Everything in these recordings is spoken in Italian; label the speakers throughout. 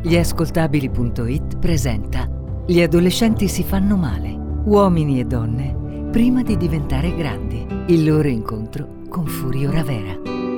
Speaker 1: Gli ascoltabili.it presenta Gli adolescenti si fanno male. Uomini e donne prima di diventare grandi. Il loro incontro con Furio Ravera.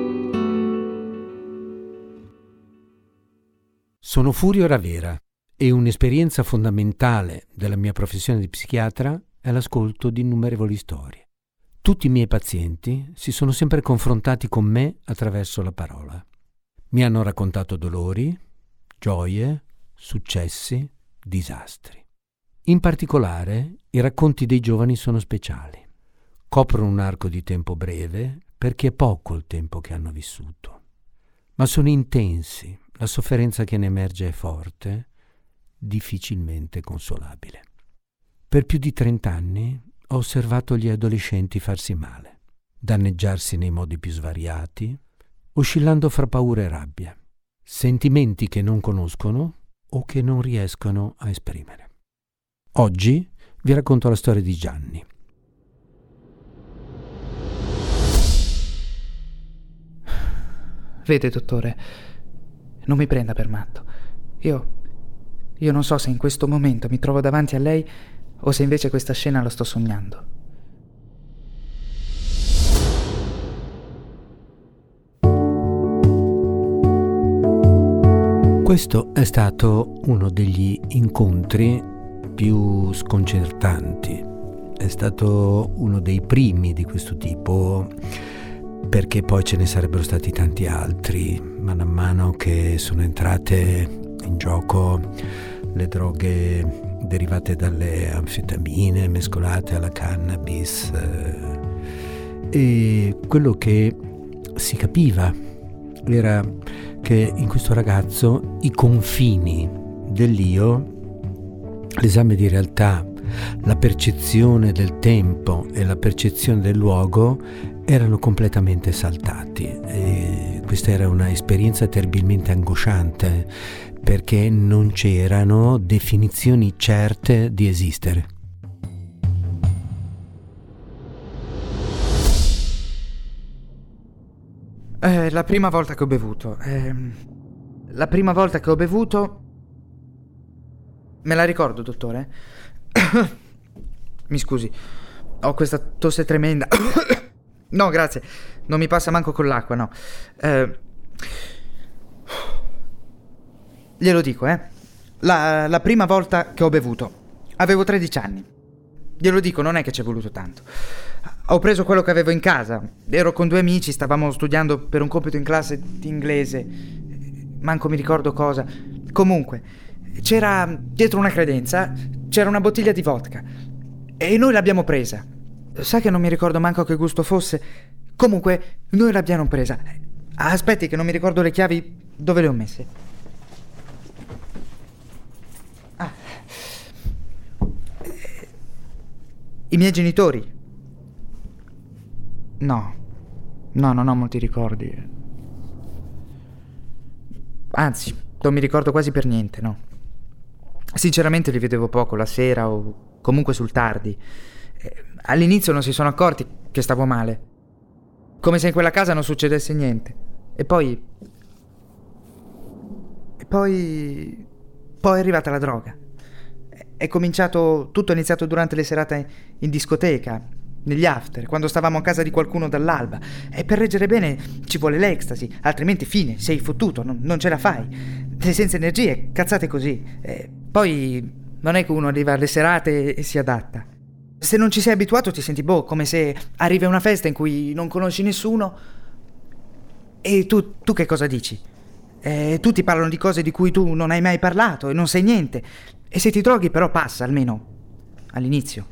Speaker 2: Sono Furio Ravera e un'esperienza fondamentale della mia professione di psichiatra è l'ascolto di innumerevoli storie. Tutti i miei pazienti si sono sempre confrontati con me attraverso la parola. Mi hanno raccontato dolori, gioie, successi, disastri. In particolare, i racconti dei giovani sono speciali. Coprono un arco di tempo breve perché è poco il tempo che hanno vissuto. Ma sono intensi, la sofferenza che ne emerge è forte, difficilmente consolabile. Per più di 30 anni ho osservato gli adolescenti farsi male, danneggiarsi nei modi più svariati, oscillando fra paura e rabbia, sentimenti che non conoscono o che non riescono a esprimere. Oggi vi racconto la storia di Gianni.
Speaker 3: Vede, dottore, non mi prenda per matto. Io non so se in questo momento mi trovo davanti a lei o se invece questa scena la sto sognando.
Speaker 2: Questo è stato uno degli incontri più sconcertanti. È stato uno dei primi di questo tipo, perché poi ce ne sarebbero stati tanti altri, man mano che sono entrate in gioco le droghe derivate dalle anfetamine mescolate alla cannabis, e quello che si capiva era che in questo ragazzo i confini dell'io, l'esame di realtà, la percezione del tempo e la percezione del luogo erano completamente saltati. E questa era una esperienza terribilmente angosciante, perché non c'erano definizioni certe di esistere.
Speaker 3: La prima volta che ho bevuto. La prima volta che ho bevuto. Me la ricordo, dottore? Mi scusi, ho questa tosse tremenda. No, grazie, non mi passa manco con l'acqua, no. Glielo dico, la prima volta che ho bevuto. Avevo 13 anni. Glielo dico, non è che ci è voluto tanto. Ho preso quello che avevo in casa. Ero con 2 amici, stavamo studiando per un compito in classe di inglese. Manco mi ricordo cosa. Comunque, c'era dietro una credenza, c'era una bottiglia di vodka. E noi l'abbiamo presa. Sa che non mi ricordo manco che gusto fosse. Comunque, noi l'abbiamo presa. Aspetti che non mi ricordo le chiavi, dove le ho messe. I miei genitori. No, non ho molti ricordi. Anzi, non mi ricordo quasi per niente, no. Sinceramente li vedevo poco la sera o comunque sul tardi. All'inizio non si sono accorti che stavo male, come se in quella casa non succedesse niente. E poi è arrivata la droga. Tutto è iniziato durante le serate in discoteca, negli after, quando stavamo a casa di qualcuno dall'alba. E per reggere bene ci vuole l'ecstasy, altrimenti fine, sei fottuto, non ce la fai. Sei senza energie, cazzate così. Poi non è che uno arriva alle serate e si adatta. Se non ci sei abituato ti senti come se arrivi a una festa in cui non conosci nessuno e tu che cosa dici? Tutti parlano di cose di cui tu non hai mai parlato e non sai niente. E se ti droghi però passa, almeno all'inizio.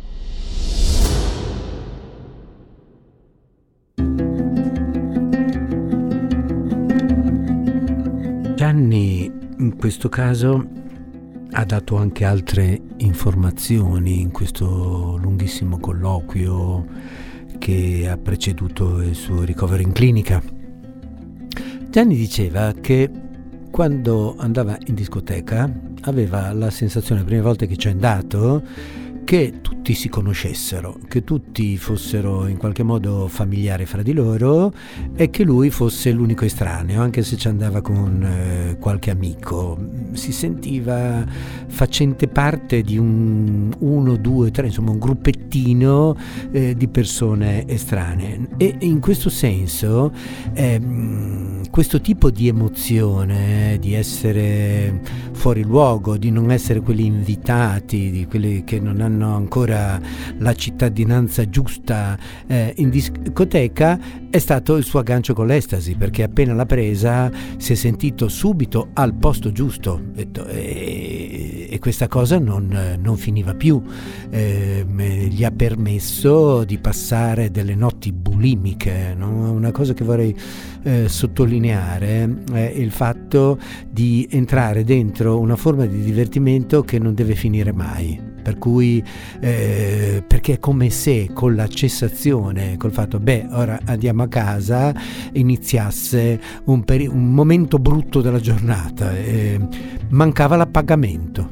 Speaker 2: Gianni in questo caso ha dato anche altre informazioni in questo lunghissimo colloquio che ha preceduto il suo ricovero in clinica. Gianni diceva che quando andava in discoteca aveva la sensazione, le prime volte che ci è andato, che tutti si conoscessero, che tutti fossero in qualche modo familiari fra di loro e che lui fosse l'unico estraneo, anche se ci andava con qualche amico. Si sentiva facente parte di uno, due, tre, insomma un gruppettino di persone estranee. E in questo senso questo tipo di emozione, di essere fuori luogo, di non essere quelli invitati, di quelli che non hanno ancora la cittadinanza giusta in discoteca, è stato il suo aggancio con l'estasi, perché appena l'ha presa si è sentito subito al posto giusto, e questa cosa non finiva più. Gli ha permesso di passare delle notti bulimiche, no? Una cosa che vorrei sottolineare è il fatto di entrare dentro una forma di divertimento che non deve finire mai, per cui perché è come se con la cessazione, col fatto ora andiamo a casa, iniziasse un momento brutto della giornata, mancava l'appagamento.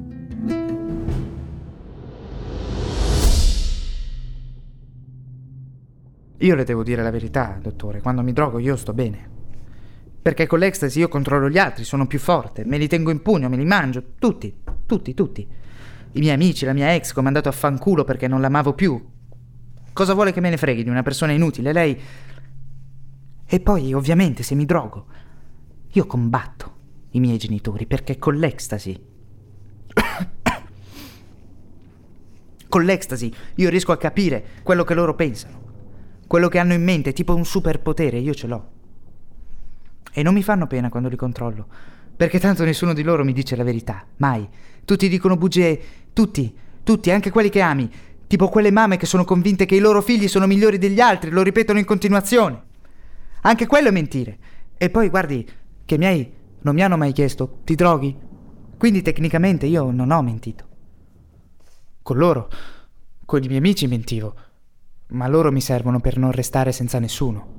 Speaker 3: Io le devo dire la verità, dottore, quando mi drogo io sto bene. Perché con l'ecstasy io controllo gli altri, sono più forte, me li tengo in pugno, me li mangio, tutti. I miei amici, la mia ex che ho mandato a fanculo perché non l'amavo più. Cosa vuole che me ne freghi di una persona inutile, lei? E poi, ovviamente, se mi drogo, io combatto i miei genitori, perché con l'ecstasy io riesco a capire quello che loro pensano. Quello che hanno in mente, tipo un superpotere, io ce l'ho. E non mi fanno pena quando li controllo, perché tanto nessuno di loro mi dice la verità, mai. Tutti dicono bugie, tutti, anche quelli che ami, tipo quelle mamme che sono convinte che i loro figli sono migliori degli altri, lo ripetono in continuazione. Anche quello è mentire. E poi, guardi, che non mi hanno mai chiesto, ti droghi? Quindi tecnicamente io non ho mentito. Con i miei amici mentivo. Ma loro mi servono per non restare senza nessuno.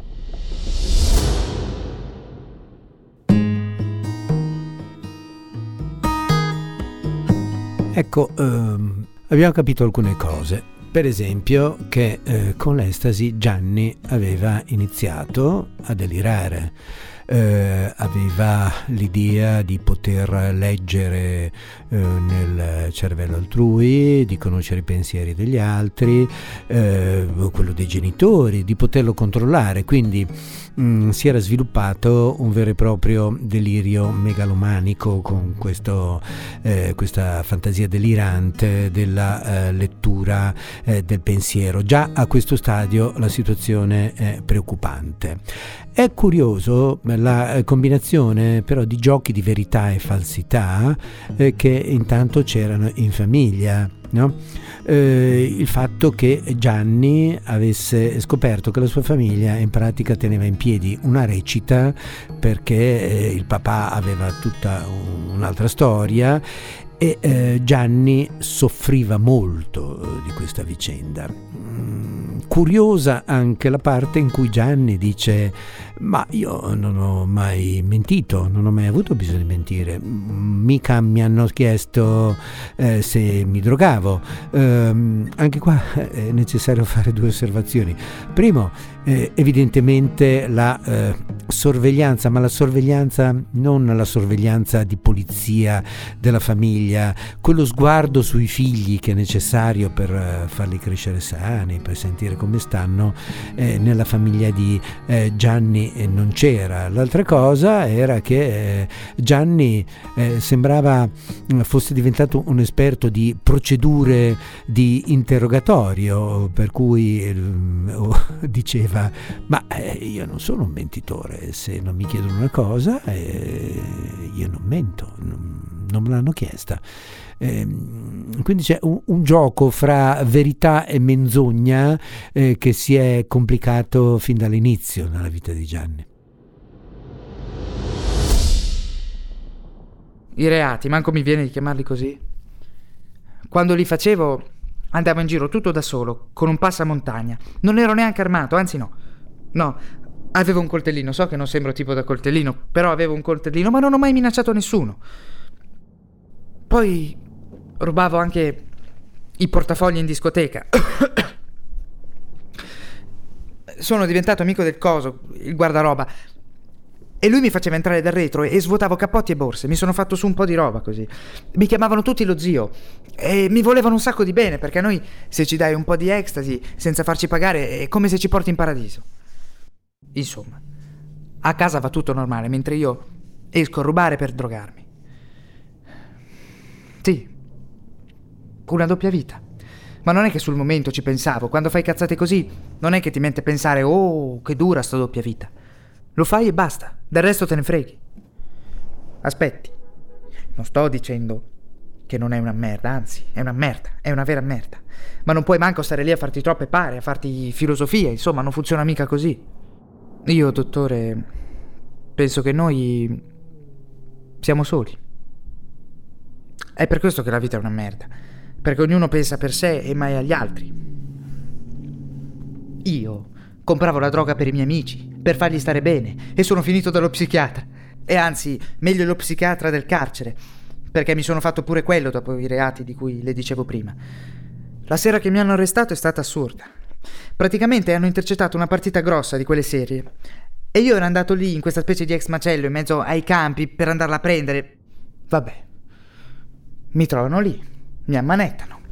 Speaker 2: Ecco, abbiamo capito alcune cose. Per esempio che con l'estasi Gianni aveva iniziato a delirare. Aveva l'idea di poter leggere nel cervello altrui, di conoscere i pensieri degli altri, quello dei genitori, di poterlo controllare, quindi si era sviluppato un vero e proprio delirio megalomanico con questa fantasia delirante della lettura del pensiero. Già a questo stadio la situazione è preoccupante. È curioso la combinazione però di giochi di verità e falsità che intanto c'erano in famiglia, no? Il fatto che Gianni avesse scoperto che la sua famiglia in pratica teneva in piedi una recita perché il papà aveva tutta un'altra storia e Gianni soffriva molto di questa vicenda. Curiosa anche la parte in cui Gianni dice: ma io non ho mai mentito, non ho mai avuto bisogno di mentire, mica mi hanno chiesto se mi drogavo. Anche qua è necessario fare due osservazioni. Primo, evidentemente la sorveglianza, ma la sorveglianza non la sorveglianza di polizia della famiglia, quello sguardo sui figli che è necessario per farli crescere sani, per sentire come stanno, nella famiglia di Gianni non c'era. L'altra cosa era che Gianni sembrava fosse diventato un esperto di procedure di interrogatorio, per cui diceva: ma io non sono un mentitore, se non mi chiedono una cosa io non mento, non me l'hanno chiesta. Quindi c'è un gioco fra verità e menzogna che si è complicato fin dall'inizio nella vita di Gianni.
Speaker 3: I reati, manco mi viene di chiamarli così. Quando li facevo andavo in giro tutto da solo, con un passamontagna. Non ero neanche armato, anzi no, avevo un coltellino. So che non sembro tipo da coltellino, però avevo un coltellino, ma non ho mai minacciato nessuno. Poi rubavo anche i portafogli in discoteca. Sono diventato amico del coso, il guardaroba, e lui mi faceva entrare dal retro e svuotavo cappotti e borse. Mi sono fatto su un po' di roba così. Mi chiamavano tutti lo zio e mi volevano un sacco di bene, perché a noi, se ci dai un po' di ecstasy senza farci pagare, è come se ci porti in paradiso. Insomma, a casa va tutto normale, mentre io esco a rubare per drogarmi. Sì, una doppia vita. Ma non è che sul momento ci pensavo. Quando fai cazzate così, non è che ti mente a pensare: oh, che dura sta doppia vita. Lo fai e basta, del resto te ne freghi. Aspetti, non sto dicendo che non è una merda, anzi, è una merda, è una vera merda. Ma non puoi manco stare lì a farti troppe pare, a farti filosofia, insomma, non funziona mica così. Io, dottore, penso che noi siamo soli. È per questo che la vita è una merda, perché ognuno pensa per sé e mai agli altri. Io compravo la droga per i miei amici, per fargli stare bene, e sono finito dallo psichiatra. E anzi, meglio lo psichiatra del carcere, perché mi sono fatto pure quello dopo i reati di cui le dicevo prima. La sera che mi hanno arrestato è stata assurda. Praticamente hanno intercettato una partita grossa di quelle serie e io ero andato lì in questa specie di ex macello in mezzo ai campi per andarla a prendere. Vabbè, mi trovano lì, mi ammanettano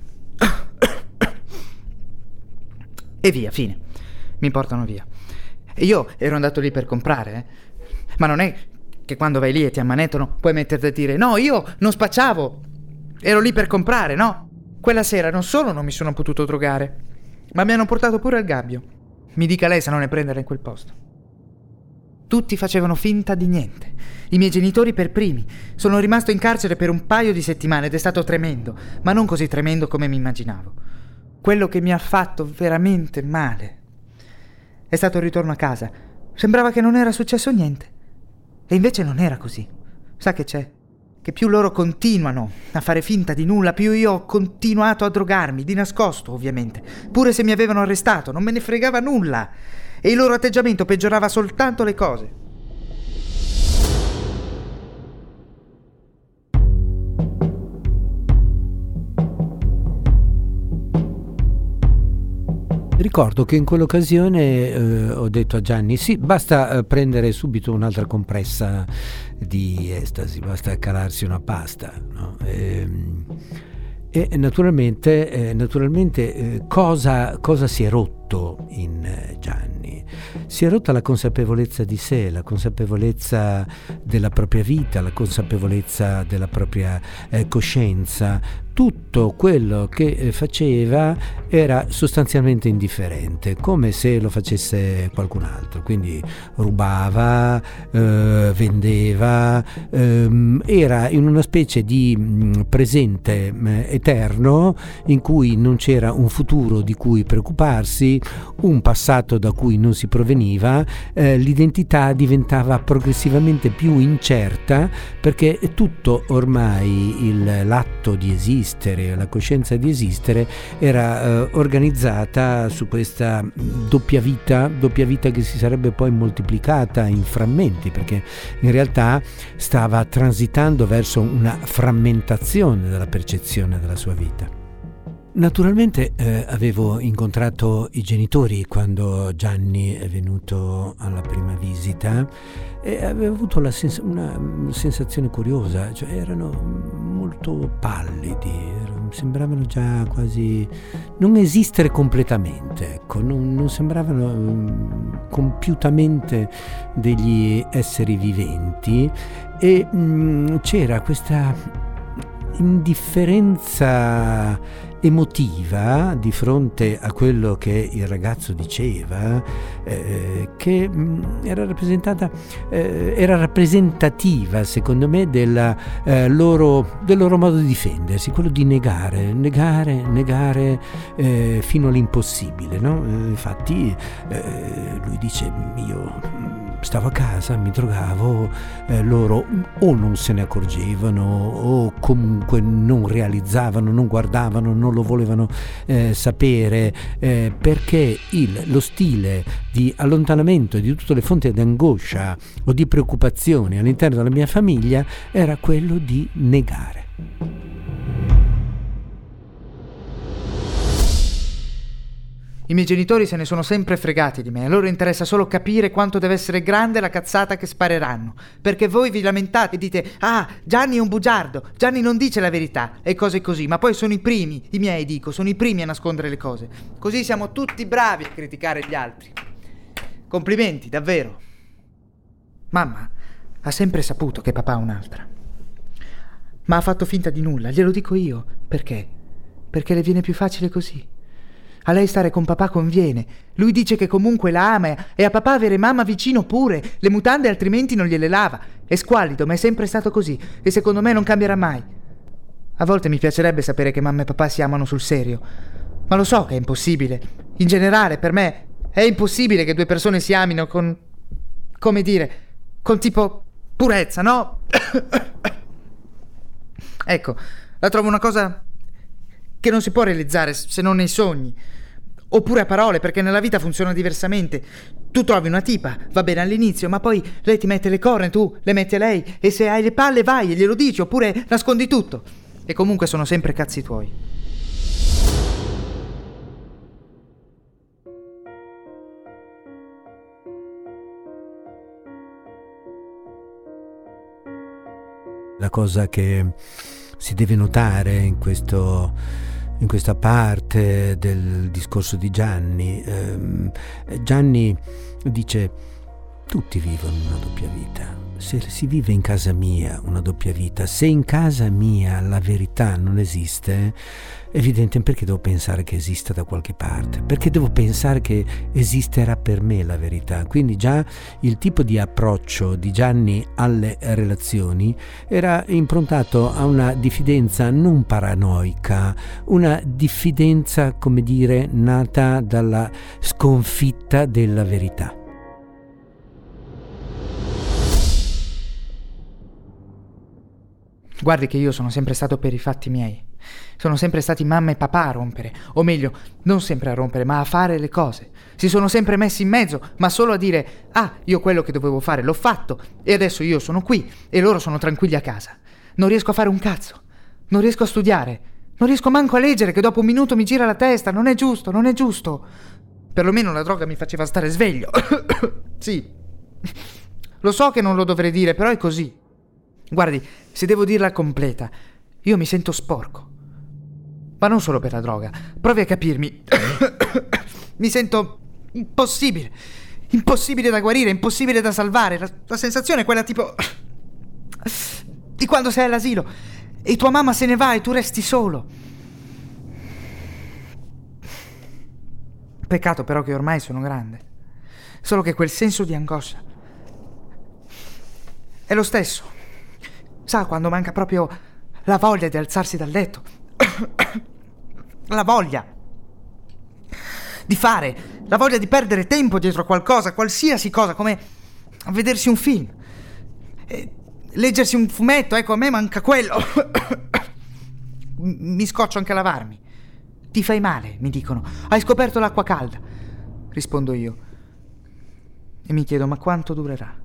Speaker 3: e via, fine. Mi portano via. E io ero andato lì per comprare, ma non è che quando vai lì e ti ammanettano puoi metterti a dire: no, io non spacciavo, ero lì per comprare, no. Quella sera non solo non mi sono potuto drogare, ma mi hanno portato pure al gabbio. Mi dica lei se non ne prendere in quel posto. Tutti facevano finta di niente, i miei genitori per primi. Sono rimasto in carcere per un paio di settimane ed è stato tremendo, ma non così tremendo come mi immaginavo. Quello che mi ha fatto veramente male è stato il ritorno a casa. Sembrava che non era successo niente. E invece non era così. Sa che c'è? Che più loro continuano a fare finta di nulla, più io ho continuato a drogarmi, di nascosto ovviamente. Pure se mi avevano arrestato, non me ne fregava nulla. E il loro atteggiamento peggiorava soltanto le cose.
Speaker 2: Ricordo che in quell'occasione ho detto a Gianni: sì, basta prendere subito un'altra compressa di estasi, basta calarsi una pasta, no? E naturalmente cosa si è rotto in Gianni? Si è rotta la consapevolezza di sé, la consapevolezza della propria vita, la consapevolezza della propria coscienza. Tutto quello che faceva era sostanzialmente indifferente, come se lo facesse qualcun altro. Quindi rubava, vendeva, era in una specie di presente eterno in cui non c'era un futuro di cui preoccuparsi, un passato da cui non si proveniva, l'identità diventava progressivamente più incerta, perché tutto ormai l'atto di esistere, la coscienza di esistere era organizzata su questa doppia vita che si sarebbe poi moltiplicata in frammenti, perché in realtà stava transitando verso una frammentazione della percezione della sua vita. Naturalmente avevo incontrato i genitori quando Gianni è venuto alla prima visita e avevo avuto una sensazione curiosa, cioè erano molto pallidi, sembravano già quasi non esistere completamente, ecco, non sembravano compiutamente degli esseri viventi, e c'era questa indifferenza emotiva di fronte a quello che il ragazzo diceva, che era rappresentativa secondo me del loro modo di difendersi, quello di negare fino all'impossibile, no? Infatti lui dice: io stavo a casa, mi drogavo, loro o non se ne accorgevano o comunque non realizzavano, non guardavano, non lo volevano sapere, perché lo stile di allontanamento di tutte le fonti di angoscia o di preoccupazione all'interno della mia famiglia era quello di negare.
Speaker 3: I miei genitori se ne sono sempre fregati di me, a loro interessa solo capire quanto deve essere grande la cazzata che spareranno, perché voi vi lamentate e dite «Ah, Gianni è un bugiardo, Gianni non dice la verità» e cose così, ma poi sono i primi, i miei dico, sono i primi a nascondere le cose. Così siamo tutti bravi a criticare gli altri. Complimenti, davvero. Mamma ha sempre saputo che papà ha un'altra, ma ha fatto finta di nulla, glielo dico io. Perché? Perché le viene più facile così. A lei stare con papà conviene. Lui dice che comunque la ama e a papà avere mamma vicino pure. Le mutande altrimenti non gliele lava. È squallido, ma è sempre stato così e secondo me non cambierà mai. A volte mi piacerebbe sapere che mamma e papà si amano sul serio, ma lo so che è impossibile. In generale, per me, è impossibile che due persone si amino con... come dire... con tipo purezza, no? Ecco, la trovo una cosa che non si può realizzare se non nei sogni. Oppure a parole, perché nella vita funziona diversamente. Tu trovi una tipa, va bene all'inizio, ma poi lei ti mette le corna e tu le metti a lei, e se hai le palle vai e glielo dici, oppure nascondi tutto. E comunque sono sempre cazzi tuoi.
Speaker 2: La cosa che si deve notare in questa parte del discorso di Gianni, Gianni dice: tutti vivono una doppia vita. Se si vive in casa mia una doppia vita, se in casa mia la verità non esiste, è evidente perché devo pensare che esista da qualche parte, perché devo pensare che esisterà per me la verità. Quindi già il tipo di approccio di Gianni alle relazioni era improntato a una diffidenza non paranoica, una diffidenza, come dire, nata dalla sconfitta della verità.
Speaker 3: Guardi che io sono sempre stato per i fatti miei. Sono sempre stati mamma e papà a rompere, o meglio, non sempre a rompere, ma a fare le cose. Si sono sempre messi in mezzo, ma solo a dire: ah, io quello che dovevo fare l'ho fatto, e adesso io sono qui, e loro sono tranquilli a casa. Non riesco a fare un cazzo, non riesco a studiare, non riesco manco a leggere, che dopo un minuto mi gira la testa. Non è giusto, non è giusto. Perlomeno la droga mi faceva stare sveglio. Sì, lo so che non lo dovrei dire, però è così. Guardi, se devo dirla completa, io mi sento sporco. Ma non solo per la droga, provi a capirmi. Mi sento impossibile. Impossibile da guarire, impossibile da salvare. La sensazione è quella tipo di quando sei all'asilo e tua mamma se ne va e tu resti solo. Peccato però che ormai sono grande. Solo che quel senso di angoscia è lo stesso. Sa, quando manca proprio la voglia di alzarsi dal letto. La voglia di fare, la voglia di perdere tempo dietro a qualcosa, qualsiasi cosa, come vedersi un film, leggersi un fumetto. Ecco, a me manca quello. Mi scoccio anche a lavarmi. Ti fai male, mi dicono. Hai scoperto l'acqua calda. Rispondo io. E mi chiedo, ma quanto durerà?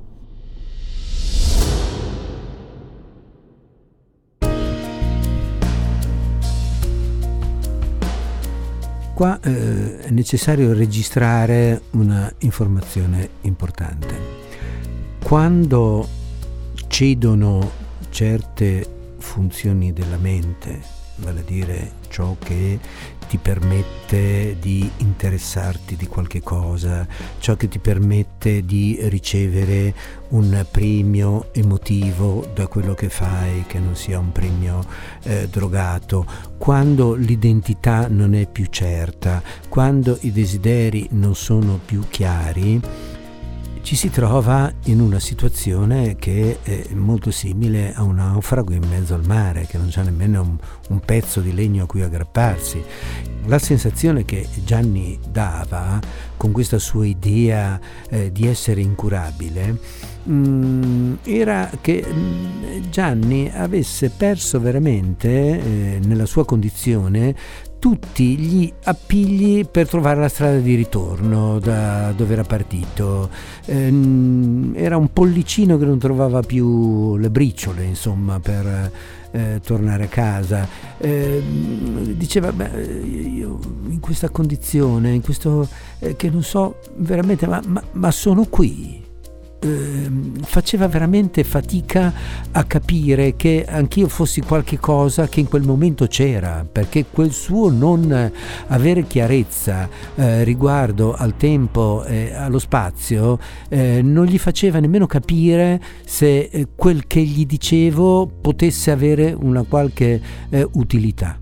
Speaker 2: Qua è necessario registrare una informazione importante. Quando cedono certe funzioni della mente, vale a dire ciò che ti permette di interessarti di qualche cosa, ciò che ti permette di ricevere un premio emotivo da quello che fai, che non sia un premio drogato, quando l'identità non è più certa, quando i desideri non sono più chiari, ci si trova in una situazione che è molto simile a un naufrago in mezzo al mare, che non c'ha nemmeno un pezzo di legno a cui aggrapparsi. La sensazione che Gianni dava con questa sua idea di essere incurabile era che Gianni avesse perso veramente nella sua condizione tutti gli appigli per trovare la strada di ritorno da dove era partito. Era un pollicino che non trovava più le briciole, insomma, per tornare a casa. Diceva, io in questa condizione, in questo che non so veramente, ma sono qui. Faceva veramente fatica a capire che anch'io fossi qualche cosa che in quel momento c'era, perché quel suo non avere chiarezza riguardo al tempo e allo spazio non gli faceva nemmeno capire se quel che gli dicevo potesse avere una qualche utilità.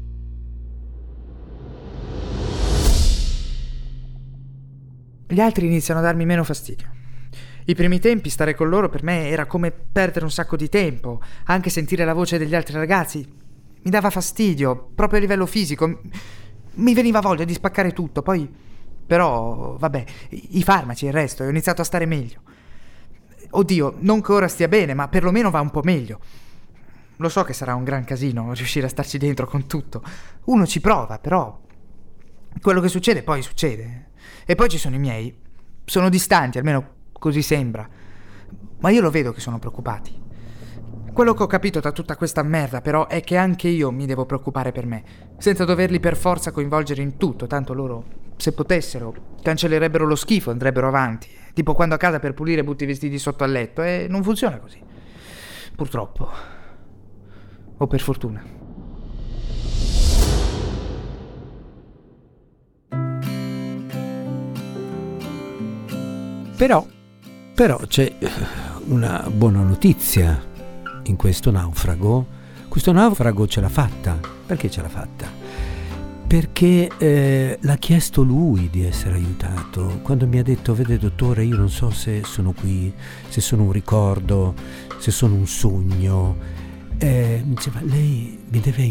Speaker 3: Gli altri iniziano a darmi meno fastidio. I primi tempi stare con loro per me era come perdere un sacco di tempo. Anche sentire la voce degli altri ragazzi mi dava fastidio, proprio a livello fisico. Mi veniva voglia di spaccare tutto. Poi, però, vabbè, i farmaci e il resto, ho iniziato a stare meglio. Oddio, non che ora stia bene, ma perlomeno va un po' meglio. Lo so che sarà un gran casino riuscire a starci dentro con tutto. Uno ci prova, però quello che succede poi succede. E poi ci sono i miei. Sono distanti, almeno così sembra, ma io lo vedo che sono preoccupati. Quello che ho capito da tutta questa merda però è che anche io mi devo preoccupare per me, senza doverli per forza coinvolgere in tutto, tanto loro, se potessero, cancellerebbero lo schifo, andrebbero avanti, tipo quando a casa per pulire butti i vestiti sotto al letto, e non funziona così, purtroppo, o per fortuna.
Speaker 2: Però c'è una buona notizia in questo naufrago. Questo naufrago ce l'ha fatta. Perché ce l'ha fatta? Perché l'ha chiesto lui di essere aiutato. Quando mi ha detto, vede dottore, io non so se sono qui, se sono un ricordo, se sono un sogno. Mi diceva, lei mi deve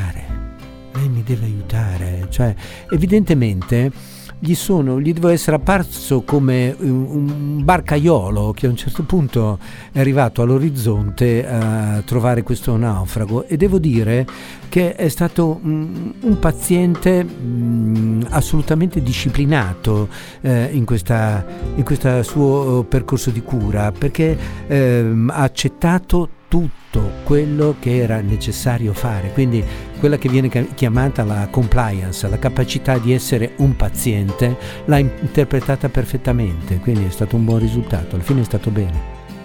Speaker 2: aiutare. Cioè, evidentemente gli deve essere apparso come un barcaiolo che a un certo punto è arrivato all'orizzonte a trovare questo naufrago, e devo dire che è stato un paziente assolutamente disciplinato in questo suo percorso di cura, perché ha accettato tutto quello che era necessario fare, quindi quella che viene chiamata la compliance, la capacità di essere un paziente, l'ha interpretata perfettamente, quindi è stato un buon risultato, alla fine è stato bene.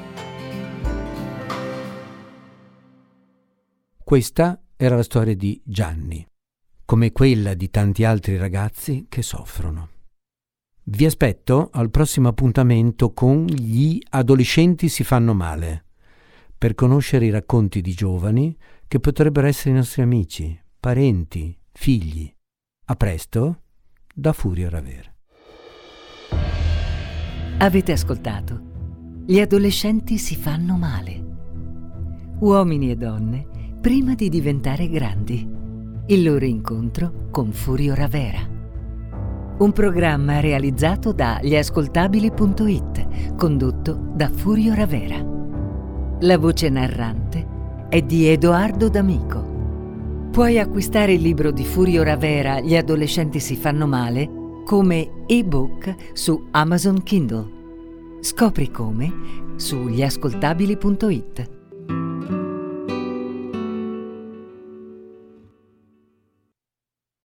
Speaker 2: Questa era la storia di Gianni, come quella di tanti altri ragazzi che soffrono. Vi aspetto al prossimo appuntamento con Gli adolescenti si fanno male, per conoscere i racconti di giovani che potrebbero essere i nostri amici, parenti, figli. A presto, da Furio Ravera.
Speaker 1: Avete ascoltato Gli adolescenti si fanno male. Uomini e donne prima di diventare grandi. Il loro incontro con Furio Ravera. Un programma realizzato da gliascoltabili.it, condotto da Furio Ravera. La voce narrante è di Edoardo D'Amico. Puoi acquistare il libro di Furio Ravera, Gli adolescenti si fanno male, come ebook su Amazon Kindle. Scopri come su gliascoltabili.it.